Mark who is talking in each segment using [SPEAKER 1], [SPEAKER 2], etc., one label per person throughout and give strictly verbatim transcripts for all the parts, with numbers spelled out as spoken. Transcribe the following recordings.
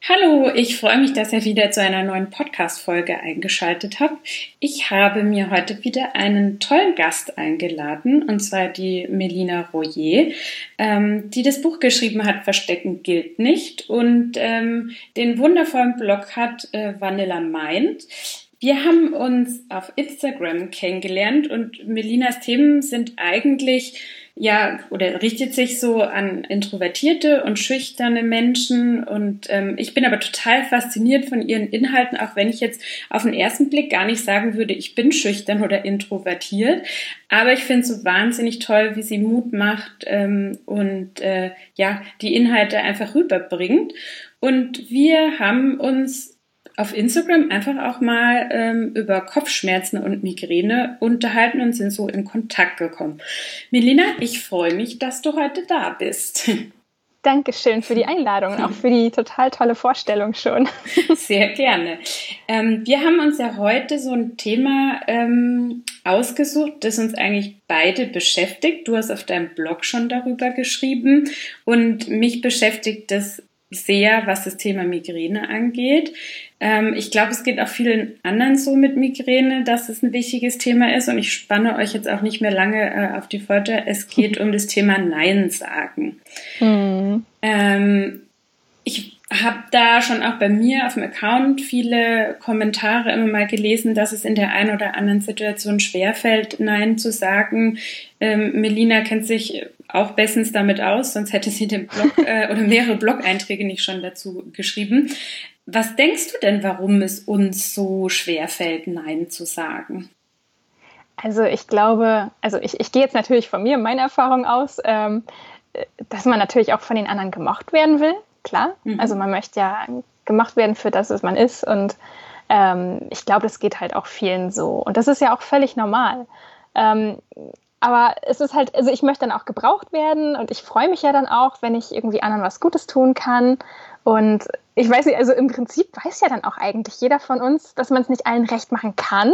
[SPEAKER 1] Hallo, ich freue mich, dass ihr wieder zu einer neuen Podcast-Folge eingeschaltet habt. Ich habe mir heute wieder einen tollen Gast eingeladen, und zwar die Melina Royer, ähm, die das Buch geschrieben hat, Verstecken gilt nicht, und ähm, den wundervollen Blog hat äh, Vanilla Mind. Wir haben uns auf Instagram kennengelernt und Melinas Themen sind eigentlich, ja, oder richtet sich so an introvertierte und schüchterne Menschen, und ähm, ich bin aber total fasziniert von ihren Inhalten, auch wenn ich jetzt auf den ersten Blick gar nicht sagen würde, ich bin schüchtern oder introvertiert, aber ich finde es so wahnsinnig toll, wie sie Mut macht ähm, und äh, ja, die Inhalte einfach rüberbringt. Und wir haben uns auf Instagram einfach auch mal ähm, über Kopfschmerzen und Migräne unterhalten und sind so in Kontakt gekommen. Melina, ich freue mich, dass du heute da bist.
[SPEAKER 2] Dankeschön für die Einladung und auch für die total tolle Vorstellung schon.
[SPEAKER 1] Sehr gerne. Ähm, wir haben uns ja heute so ein Thema ähm, ausgesucht, das uns eigentlich beide beschäftigt. Du hast auf deinem Blog schon darüber geschrieben und mich beschäftigt das sehr, was das Thema Migräne angeht. Ähm, ich glaube, es geht auch vielen anderen so mit Migräne, dass es ein wichtiges Thema ist, und ich spanne euch jetzt auch nicht mehr lange äh, auf die Folter. Es geht um das Thema Nein sagen. Mhm. Ähm, ich habe da schon auch bei mir auf dem Account viele Kommentare immer mal gelesen, dass es in der einen oder anderen Situation schwerfällt, Nein zu sagen. Ähm, Melina kennt sich auch bestens damit aus, sonst hätte sie den Blog äh, oder mehrere Blog-Einträge nicht schon dazu geschrieben. Was denkst du denn, warum es uns so schwerfällt, Nein zu sagen?
[SPEAKER 2] Also ich glaube, also ich, ich gehe jetzt natürlich von mir, meiner Erfahrung aus, ähm, dass man natürlich auch von den anderen gemocht werden will, klar. Mhm. Also man möchte ja gemocht werden für das, was man ist, und ähm, ich glaube, das geht halt auch vielen so. Und das ist ja auch völlig normal. Ähm, aber es ist halt, also ich möchte dann auch gebraucht werden, und ich freue mich ja dann auch, wenn ich irgendwie anderen was Gutes tun kann. Und ich weiß nicht, also im Prinzip weiß ja dann auch eigentlich jeder von uns, dass man es nicht allen recht machen kann.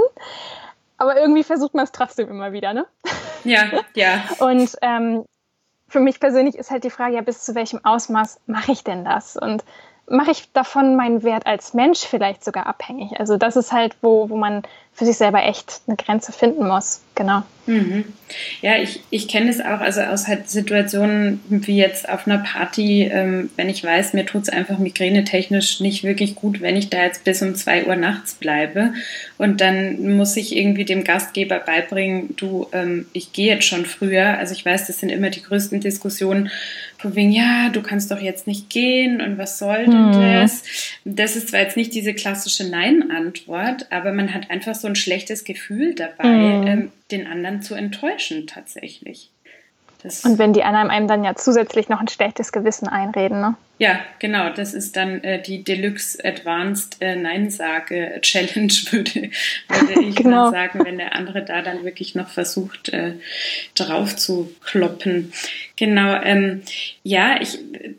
[SPEAKER 2] Aber irgendwie versucht man es trotzdem immer wieder, ne?
[SPEAKER 1] Ja, ja.
[SPEAKER 2] Und ähm, für mich persönlich ist halt die Frage, ja, bis zu welchem Ausmaß mache ich denn das? Und mache ich davon meinen Wert als Mensch vielleicht sogar abhängig? Also das ist halt, wo, wo man für sich selber echt eine Grenze finden muss. Genau.
[SPEAKER 1] Mhm. Ja, ich, ich kenne es auch, also aus halt Situationen wie jetzt auf einer Party, ähm, wenn ich weiß, mir tut es einfach migränetechnisch nicht wirklich gut, wenn ich da jetzt bis um zwei Uhr nachts bleibe, und dann muss ich irgendwie dem Gastgeber beibringen, du, ähm, ich gehe jetzt schon früher. Also ich weiß, das sind immer die größten Diskussionen, von wegen, ja, du kannst doch jetzt nicht gehen und was soll denn das? Das ist zwar jetzt nicht diese klassische Nein-Antwort, aber man hat einfach so ein schlechtes Gefühl dabei, mm. ähm, den anderen zu enttäuschen tatsächlich. Das
[SPEAKER 2] und wenn die anderen einem dann ja zusätzlich noch ein schlechtes Gewissen einreden, ne?
[SPEAKER 1] Ja, genau, das ist dann äh, die Deluxe Advanced äh, Nein-Sage-Challenge, würde, würde ich genau. mal sagen, wenn der andere da dann wirklich noch versucht, äh, drauf zu kloppen. Genau, ähm, ja, ich,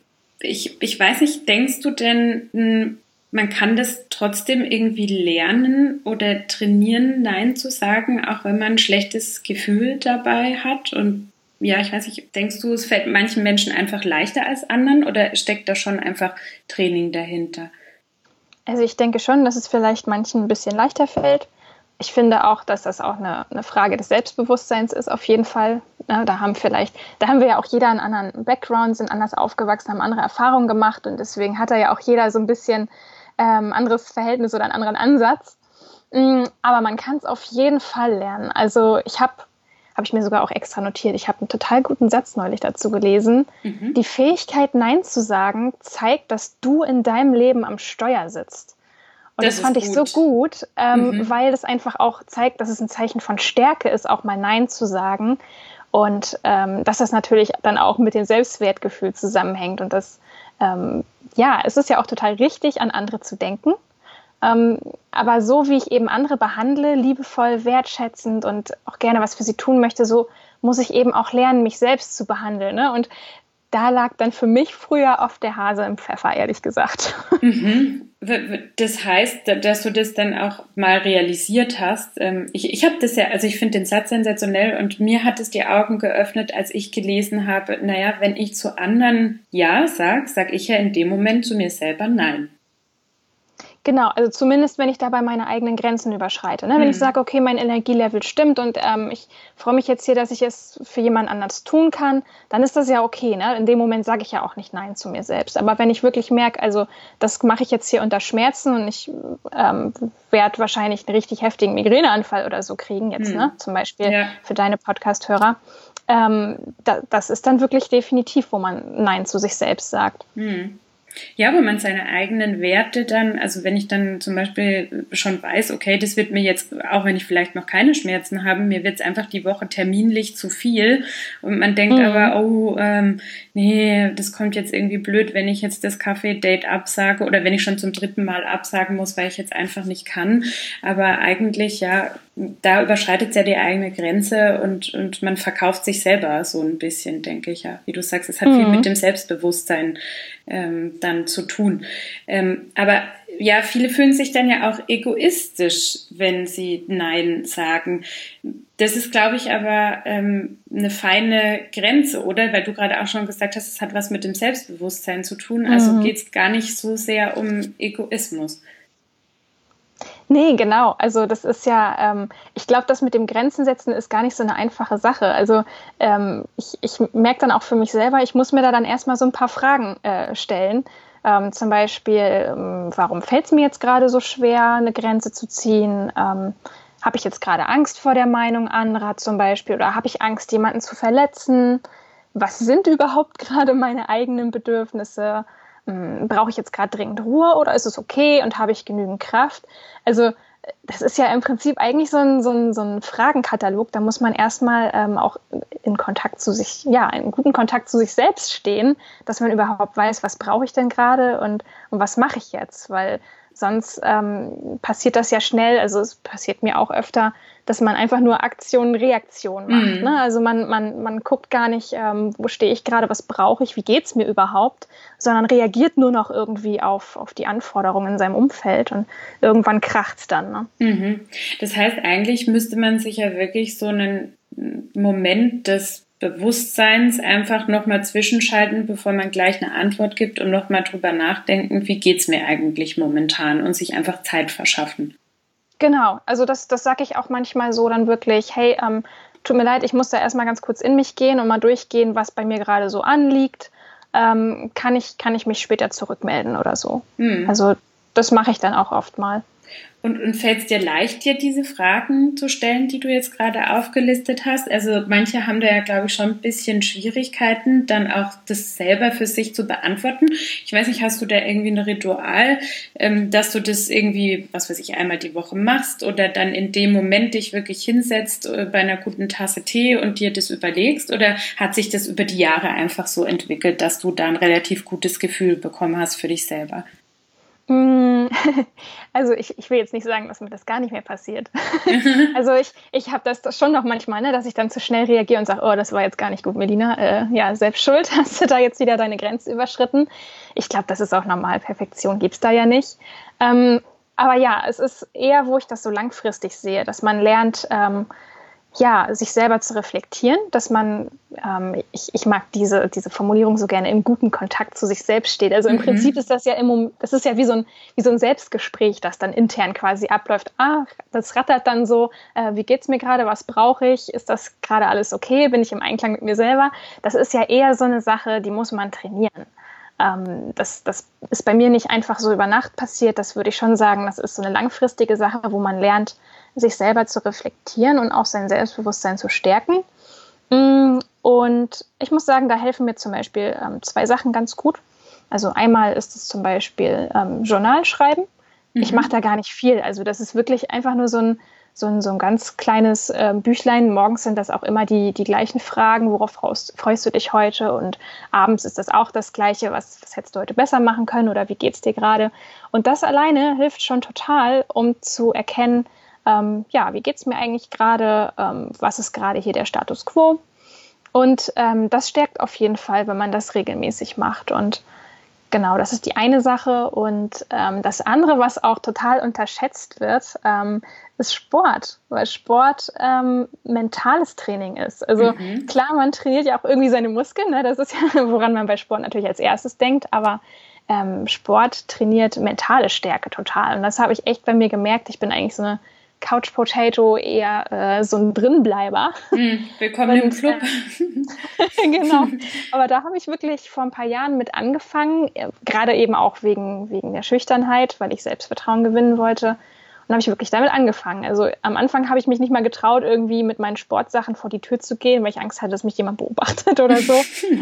[SPEAKER 1] ich, ich weiß nicht, denkst du denn, mh, man kann das trotzdem irgendwie lernen oder trainieren, Nein zu sagen, auch wenn man ein schlechtes Gefühl dabei hat? Und ja, ich weiß nicht, denkst du, es fällt manchen Menschen einfach leichter als anderen, oder steckt da schon einfach Training dahinter?
[SPEAKER 2] Also ich denke schon, dass es vielleicht manchen ein bisschen leichter fällt. Ich finde auch, dass das auch eine, eine Frage des Selbstbewusstseins ist, auf jeden Fall. Ja, da haben vielleicht, da haben wir ja auch jeder einen anderen Background, sind anders aufgewachsen, haben andere Erfahrungen gemacht, und deswegen hat da ja auch jeder so ein bisschen ähm, anderes Verhältnis oder einen anderen Ansatz. Aber man kann es auf jeden Fall lernen. Also ich habe habe ich mir sogar auch extra notiert. Ich habe einen total guten Satz neulich dazu gelesen. Mhm. Die Fähigkeit, Nein zu sagen, zeigt, dass du in deinem Leben am Steuer sitzt. Und das, das fand ich so gut, ähm, mhm. weil das einfach auch zeigt, dass es ein Zeichen von Stärke ist, auch mal Nein zu sagen. Und ähm, dass das natürlich dann auch mit dem Selbstwertgefühl zusammenhängt. Und das, ähm, ja, es ist ja auch total richtig, an andere zu denken. Ähm, aber so, wie ich eben andere behandle, liebevoll, wertschätzend und auch gerne was für sie tun möchte, so muss ich eben auch lernen, mich selbst zu behandeln. Ne? Und da lag dann für mich früher oft der Hase im Pfeffer, ehrlich gesagt.
[SPEAKER 1] Mhm. Das heißt, dass du das dann auch mal realisiert hast. Ich, ich habe das ja, also ich finde den Satz sensationell, und mir hat es die Augen geöffnet, als ich gelesen habe, naja, wenn ich zu anderen Ja sage, sage ich ja in dem Moment zu mir selber Nein.
[SPEAKER 2] Genau, also zumindest, wenn ich dabei meine eigenen Grenzen überschreite. Ne? Wenn mhm. ich sage, okay, mein Energielevel stimmt und ähm, ich freue mich jetzt hier, dass ich es für jemand anders tun kann, dann ist das ja okay. Ne? In dem Moment sage ich ja auch nicht Nein zu mir selbst. Aber wenn ich wirklich merke, also das mache ich jetzt hier unter Schmerzen und ich ähm, werde wahrscheinlich einen richtig heftigen Migräneanfall oder so kriegen jetzt, mhm. ne? Zum Beispiel ja. für deine Podcast-Hörer, ähm, da, das ist dann wirklich definitiv, wo man Nein zu sich selbst sagt.
[SPEAKER 1] Mhm. Ja, wo man seine eigenen Werte dann, also wenn ich dann zum Beispiel schon weiß, okay, das wird mir jetzt, auch wenn ich vielleicht noch keine Schmerzen habe, mir wird es einfach die Woche terminlich zu viel und man denkt mhm. aber, oh, ähm, nee, das kommt jetzt irgendwie blöd, wenn ich jetzt das Kaffee-Date absage oder wenn ich schon zum dritten Mal absagen muss, weil ich jetzt einfach nicht kann, aber eigentlich, ja, da überschreitet es ja die eigene Grenze und, und man verkauft sich selber so ein bisschen, denke ich, ja. Wie du sagst, es hat mhm. viel mit dem Selbstbewusstsein ähm, dann zu tun. Ähm, aber ja, viele fühlen sich dann ja auch egoistisch, wenn sie Nein sagen. Das ist, glaube ich, aber ähm, eine feine Grenze, oder? Weil du gerade auch schon gesagt hast, es hat was mit dem Selbstbewusstsein zu tun. Also mhm. geht es gar nicht so sehr um Egoismus.
[SPEAKER 2] Nee, genau. Also das ist ja, ähm, ich glaube, das mit dem Grenzen setzen ist gar nicht so eine einfache Sache. Also ähm, ich, ich merke dann auch für mich selber, ich muss mir da dann erstmal so ein paar Fragen äh, stellen. Ähm, zum Beispiel, ähm, warum fällt es mir jetzt gerade so schwer, eine Grenze zu ziehen? Ähm, habe ich jetzt gerade Angst vor der Meinung anderer zum Beispiel? Oder habe ich Angst, jemanden zu verletzen? Was sind überhaupt gerade meine eigenen Bedürfnisse? Brauche ich jetzt gerade dringend Ruhe oder ist es okay und habe ich genügend Kraft? Also das ist ja im Prinzip eigentlich so ein, so ein, so ein Fragenkatalog. Da muss man erstmal ähm, auch in Kontakt zu sich, ja, in guten Kontakt zu sich selbst stehen, dass man überhaupt weiß, was brauche ich denn gerade und, und was mache ich jetzt? Weil sonst ähm, passiert das ja schnell, also es passiert mir auch öfter, dass man einfach nur Aktion, Reaktion macht. Mhm. Ne? Also man, man, man guckt gar nicht, ähm, wo stehe ich gerade, was brauche ich, wie geht's mir überhaupt, sondern reagiert nur noch irgendwie auf, auf die Anforderungen in seinem Umfeld und irgendwann kracht's dann. Ne?
[SPEAKER 1] Mhm. Das heißt, eigentlich müsste man sich ja wirklich so einen Moment des Bewusstseins einfach nochmal zwischenschalten, bevor man gleich eine Antwort gibt und nochmal drüber nachdenken, wie geht's mir eigentlich momentan und sich einfach Zeit verschaffen.
[SPEAKER 2] Genau, also das, das sage ich auch manchmal so dann wirklich, hey, ähm, tut mir leid, ich muss da erstmal ganz kurz in mich gehen und mal durchgehen, was bei mir gerade so anliegt. Ähm, kann ich, kann ich mich später zurückmelden oder so. Hm. Also das mache ich dann auch oft mal.
[SPEAKER 1] Und, und fällt es dir leicht, dir diese Fragen zu stellen, die du jetzt gerade aufgelistet hast? Also manche haben da ja, glaube ich, schon ein bisschen Schwierigkeiten, dann auch das selber für sich zu beantworten. Ich weiß nicht, hast du da irgendwie ein Ritual, ähm, dass du das irgendwie, was weiß ich, einmal die Woche machst oder dann in dem Moment dich wirklich hinsetzt äh, bei einer guten Tasse Tee und dir das überlegst? Oder hat sich das über die Jahre einfach so entwickelt, dass du da ein relativ gutes Gefühl bekommen hast für dich selber?
[SPEAKER 2] Also ich, ich will jetzt nicht sagen, dass mir das gar nicht mehr passiert. Also ich, ich habe das, das schon noch manchmal, ne, dass ich dann zu schnell reagiere und sage, oh, das war jetzt gar nicht gut, Melina. Äh, ja, selbst schuld, hast du da jetzt wieder deine Grenze überschritten. Ich glaube, das ist auch normal. Perfektion gibt's da ja nicht. Ähm, aber ja, es ist eher, wo ich das so langfristig sehe, dass man lernt, ähm, ja, sich selber zu reflektieren, dass man, ähm, ich, ich mag diese, diese Formulierung so gerne, im guten Kontakt zu sich selbst steht. Also im mhm. Prinzip ist das ja im, das ist ja wie so ein, wie so ein Selbstgespräch, das dann intern quasi abläuft. Ah, das rattert dann so, äh, wie geht's mir gerade, was brauche ich, ist das gerade alles okay, bin ich im Einklang mit mir selber? Das ist ja eher so eine Sache, die muss man trainieren. Ähm, das, das ist bei mir nicht einfach so über Nacht passiert, das würde ich schon sagen, das ist so eine langfristige Sache, wo man lernt, sich selber zu reflektieren und auch sein Selbstbewusstsein zu stärken. Und ich muss sagen, da helfen mir zum Beispiel ähm, zwei Sachen ganz gut. Also einmal ist es zum Beispiel ähm, Journal schreiben. Mhm. Ich mache da gar nicht viel. Also das ist wirklich einfach nur so ein, so ein, so ein ganz kleines äh, Büchlein. Morgens sind das auch immer die, die gleichen Fragen. Worauf freust, freust du dich heute? Und abends ist das auch das Gleiche. Was, was hättest du heute besser machen können? Oder wie geht's dir gerade? Und das alleine hilft schon total, um zu erkennen, Ähm, ja, wie geht's mir eigentlich gerade, ähm, was ist gerade hier der Status quo? Und ähm, das stärkt auf jeden Fall, wenn man das regelmäßig macht. Und genau, das ist die eine Sache. Und ähm, das andere, was auch total unterschätzt wird, ähm, ist Sport, weil Sport ähm, mentales Training ist. Also mhm. klar, man trainiert ja auch irgendwie seine Muskeln, ne? Das ist ja, woran man bei Sport natürlich als erstes denkt, aber ähm, Sport trainiert mentale Stärke total. Und das habe ich echt bei mir gemerkt. Ich bin eigentlich so eine Couch Potato, eher äh, so ein Drinbleiber.
[SPEAKER 1] Mm, willkommen und, im Club.
[SPEAKER 2] Äh, genau. Aber da habe ich wirklich vor ein paar Jahren mit angefangen, äh, gerade eben auch wegen, wegen der Schüchternheit, weil ich Selbstvertrauen gewinnen wollte. Und habe ich wirklich damit angefangen. Also am Anfang habe ich mich nicht mal getraut, irgendwie mit meinen Sportsachen vor die Tür zu gehen, weil ich Angst hatte, dass mich jemand beobachtet oder so.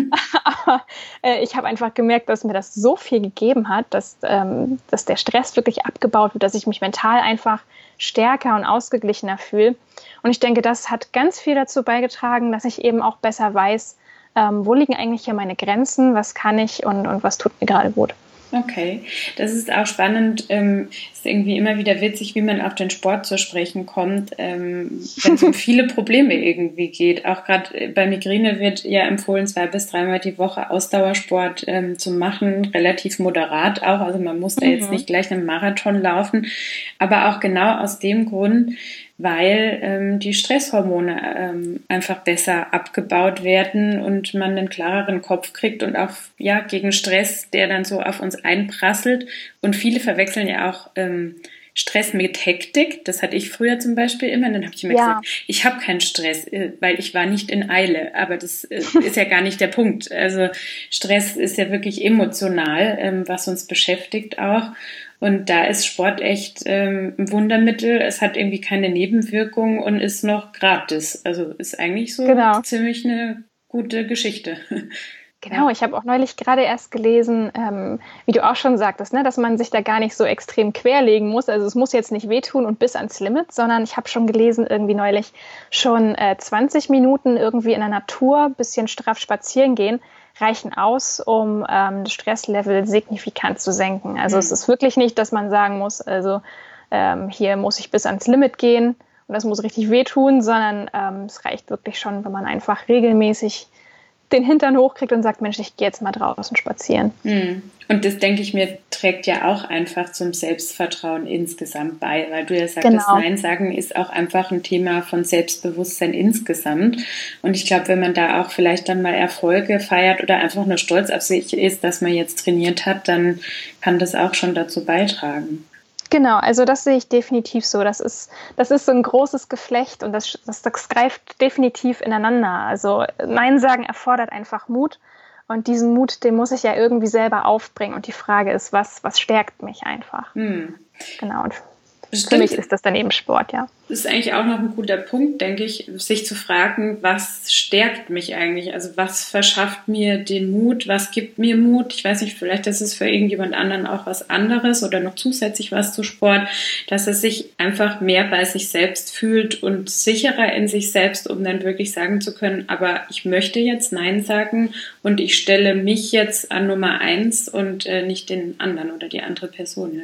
[SPEAKER 2] Aber äh, ich habe einfach gemerkt, dass mir das so viel gegeben hat, dass, ähm, dass der Stress wirklich abgebaut wird, dass ich mich mental einfach stärker und ausgeglichener fühle. Und ich denke, das hat ganz viel dazu beigetragen, dass ich eben auch besser weiß, ähm, wo liegen eigentlich hier meine Grenzen, was kann ich und, und was tut mir gerade gut.
[SPEAKER 1] Okay, das ist auch spannend. Ähm, ist irgendwie immer wieder witzig, wie man auf den Sport zu sprechen kommt, ähm, wenn es um viele Probleme irgendwie geht. Auch gerade bei Migräne wird ja empfohlen, zwei bis dreimal die Woche Ausdauersport ähm, zu machen, relativ moderat auch. Also man muss da jetzt nicht gleich einen Marathon laufen, aber auch genau aus dem Grund, weil ähm, die Stresshormone ähm, einfach besser abgebaut werden und man einen klareren Kopf kriegt und auch ja gegen Stress, der dann so auf uns einprasselt. Und viele verwechseln ja auch ähm, Stress mit Hektik. Das hatte ich früher zum Beispiel immer. Und dann habe ich immer ja. gesagt, ich habe keinen Stress, weil ich war nicht in Eile. Aber das äh, ist ja gar nicht der Punkt. Also Stress ist ja wirklich emotional, ähm, was uns beschäftigt auch. Und da ist Sport echt ähm, ein Wundermittel. Es hat irgendwie keine Nebenwirkungen und ist noch gratis. Also ist eigentlich so genau. ziemlich eine gute Geschichte.
[SPEAKER 2] Genau, ich habe auch neulich gerade erst gelesen, ähm, wie du auch schon sagtest, ne, dass man sich da gar nicht so extrem querlegen muss. Also es muss jetzt nicht wehtun und bis ans Limit, sondern ich habe schon gelesen, irgendwie neulich schon äh, zwanzig Minuten irgendwie in der Natur, bisschen straff spazieren gehen, reichen aus, um ähm, das Stresslevel signifikant zu senken. Also mhm. es ist wirklich nicht, dass man sagen muss, also ähm, hier muss ich bis ans Limit gehen und das muss richtig wehtun, sondern ähm, es reicht wirklich schon, wenn man einfach regelmäßig den Hintern hochkriegt und sagt, Mensch, ich gehe jetzt mal draußen spazieren.
[SPEAKER 1] Und das, denke ich mir, trägt ja auch einfach zum Selbstvertrauen insgesamt bei, weil du ja sagst, genau. Nein sagen ist auch einfach ein Thema von Selbstbewusstsein insgesamt. Und ich glaube, wenn man da auch vielleicht dann mal Erfolge feiert oder einfach nur stolz auf sich ist, dass man jetzt trainiert hat, dann kann das auch schon dazu beitragen.
[SPEAKER 2] Genau, also das sehe ich definitiv so. Das ist, das ist so ein großes Geflecht und das, das, das greift definitiv ineinander. Also Nein sagen erfordert einfach Mut und diesen Mut, den muss ich ja irgendwie selber aufbringen. Und die Frage ist, was, was stärkt mich einfach? Hm. Genau, und Stimmt. Für mich ist das dann eben Sport, ja.
[SPEAKER 1] Das ist eigentlich auch noch ein guter Punkt, denke ich, sich zu fragen, was stärkt mich eigentlich? Also was verschafft mir den Mut? Was gibt mir Mut? Ich weiß nicht, vielleicht ist es für irgendjemand anderen auch was anderes oder noch zusätzlich was zu Sport, dass er sich einfach mehr bei sich selbst fühlt und sicherer in sich selbst, um dann wirklich sagen zu können, aber ich möchte jetzt Nein sagen und ich stelle mich jetzt an Nummer eins und äh, nicht den anderen oder die andere Person.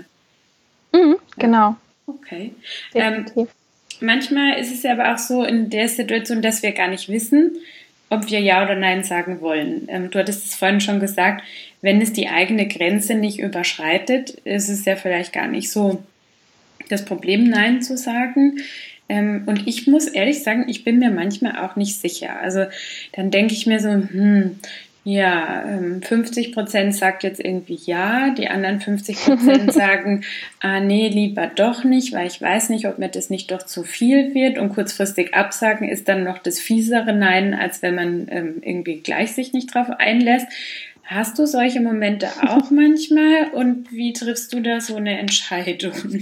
[SPEAKER 1] Ja?
[SPEAKER 2] Mhm, genau.
[SPEAKER 1] Okay. Ähm, manchmal ist es aber auch so in der Situation, dass wir gar nicht wissen, ob wir Ja oder Nein sagen wollen. Ähm, du hattest es vorhin schon gesagt, wenn es die eigene Grenze nicht überschreitet, ist es ja vielleicht gar nicht so das Problem, Nein zu sagen. Ähm, und ich muss ehrlich sagen, ich bin mir manchmal auch nicht sicher. Also dann denke ich mir so, hm, ja, fünfzig Prozent sagt jetzt irgendwie ja, die anderen fünfzig Prozent sagen, ah nee, lieber doch nicht, weil ich weiß nicht, ob mir das nicht doch zu viel wird und kurzfristig absagen ist dann noch das fiesere Nein, als wenn man ähm, irgendwie gleich sich nicht drauf einlässt. Hast du solche Momente auch manchmal und wie triffst du da so eine Entscheidung?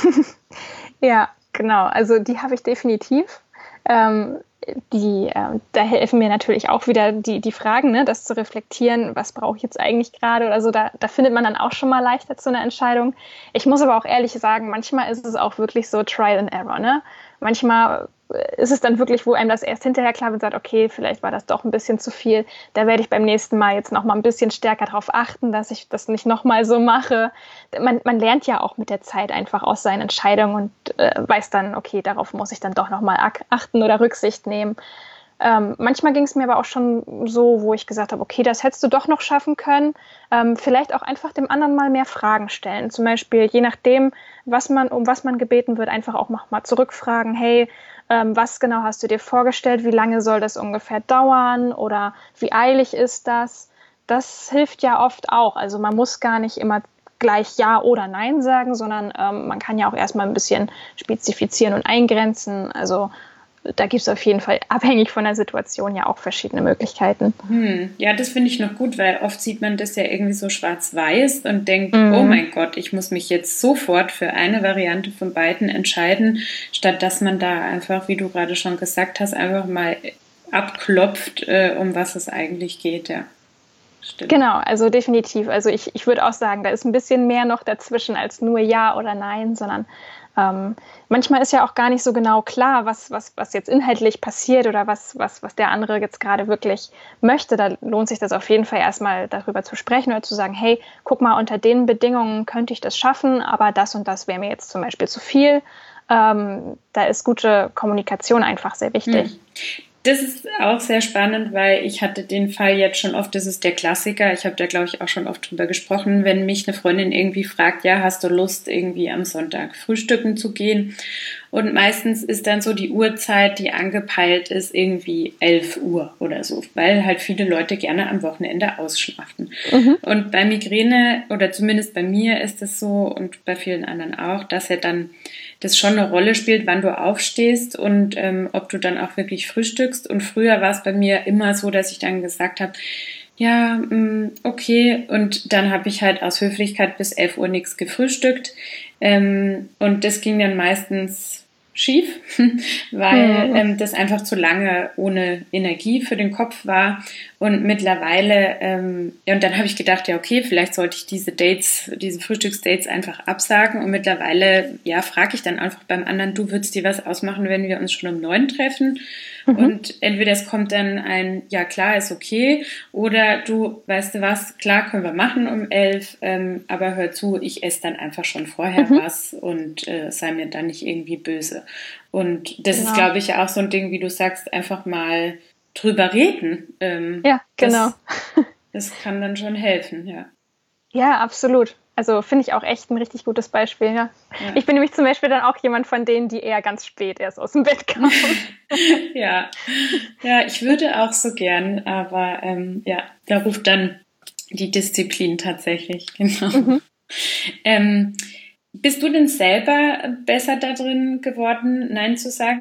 [SPEAKER 2] Ja, genau, also die habe ich definitiv. Ähm, Die, äh, da helfen mir natürlich auch wieder die, die Fragen, ne, das zu reflektieren, was brauche ich jetzt eigentlich gerade oder so, da, da findet man dann auch schon mal leichter zu einer Entscheidung. Ich muss aber auch ehrlich sagen, manchmal ist es auch wirklich so Trial and Error, ne? Manchmal ist es dann wirklich, wo einem das erst hinterher klar wird, sagt, okay, vielleicht war das doch ein bisschen zu viel, da werde ich beim nächsten Mal jetzt noch mal ein bisschen stärker darauf achten, dass ich das nicht noch mal so mache. Man, man lernt ja auch mit der Zeit einfach aus seinen Entscheidungen und äh, weiß dann, okay, darauf muss ich dann doch noch mal achten oder Rücksicht nehmen. Ähm, manchmal ging es mir aber auch schon so, wo ich gesagt habe, okay, das hättest du doch noch schaffen können. Ähm, vielleicht auch einfach dem anderen mal mehr Fragen stellen. Zum Beispiel, je nachdem, was man, um was man gebeten wird, einfach auch noch mal zurückfragen, hey, ähm, was genau hast du dir vorgestellt? Wie lange soll das ungefähr dauern? Oder wie eilig ist das? das hilft ja oft auch. Also man muss gar nicht immer gleich Ja oder Nein sagen, sondern ähm, man kann ja auch erstmal ein bisschen spezifizieren und eingrenzen. Also da gibt es auf jeden Fall, abhängig von der Situation, ja auch verschiedene Möglichkeiten.
[SPEAKER 1] Hm. Ja, das finde ich noch gut, weil oft sieht man das ja irgendwie so schwarz-weiß und denkt,
[SPEAKER 2] Mhm.
[SPEAKER 1] oh mein Gott, ich muss mich jetzt sofort für eine Variante von beiden entscheiden, statt dass man da einfach, wie du gerade schon gesagt hast, einfach mal abklopft, äh, um was es eigentlich geht, ja. Stimmt.
[SPEAKER 2] Genau, also definitiv. Also ich, ich würde auch sagen, da ist ein bisschen mehr noch dazwischen als nur Ja oder Nein, sondern ähm, manchmal ist ja auch gar nicht so genau klar, was, was, was jetzt inhaltlich passiert oder was, was, was der andere jetzt gerade wirklich möchte. Da lohnt sich das auf jeden Fall erstmal darüber zu sprechen oder zu sagen, hey, guck mal, unter den Bedingungen könnte ich das schaffen, aber das und das wäre mir jetzt zum Beispiel zu viel. Ähm, da ist gute Kommunikation einfach sehr wichtig.
[SPEAKER 1] Hm. Das ist auch sehr spannend, weil ich hatte den Fall jetzt schon oft, das ist der Klassiker, ich habe da glaube ich auch schon oft drüber gesprochen, wenn mich eine Freundin irgendwie fragt, ja, hast du Lust irgendwie am Sonntag frühstücken zu gehen? Und meistens ist dann so die Uhrzeit, die angepeilt ist, irgendwie elf Uhr oder so, weil halt viele Leute gerne am Wochenende ausschlafen. Mhm. Und bei Migräne, oder zumindest bei mir ist es so und bei vielen anderen auch, dass ja dann das schon eine Rolle spielt, wann du aufstehst und ähm, ob du dann auch wirklich frühstückst. Und früher war es bei mir immer so, dass ich dann gesagt habe, ja, mh, okay. Und dann habe ich halt aus Höflichkeit bis elf Uhr nichts gefrühstückt. Ähm, und das ging dann meistens schief, weil mhm. ähm, das einfach zu lange ohne Energie für den Kopf war. Und mittlerweile, ähm, ja, und dann habe ich gedacht, ja, okay, vielleicht sollte ich diese Dates, diese Frühstücksdates einfach absagen. Und mittlerweile, ja, frage ich dann einfach beim anderen, du, würdest dir was ausmachen, wenn wir uns schon um neun treffen? Mhm. Und entweder es kommt dann ein, ja, klar, ist okay, oder du, weißt du was, klar, können wir machen um elf, ähm, aber hör zu, ich esse dann einfach schon vorher mhm. was und äh, sei mir dann nicht irgendwie böse. Und das genau. ist, glaube ich, auch so ein Ding, wie du sagst, einfach mal drüber reden. Ähm,
[SPEAKER 2] ja, genau.
[SPEAKER 1] Das, das kann dann schon helfen, ja.
[SPEAKER 2] Ja, absolut. Also finde ich auch echt ein richtig gutes Beispiel. Ja. Ja. Ich bin nämlich zum Beispiel dann auch jemand von denen, die eher ganz spät erst aus dem Bett kommen.
[SPEAKER 1] ja. ja, ich würde auch so gern, aber ähm, ja, da ruft dann die Disziplin tatsächlich. Genau. Mhm. Ähm, bist du denn selber besser darin geworden, Nein zu sagen?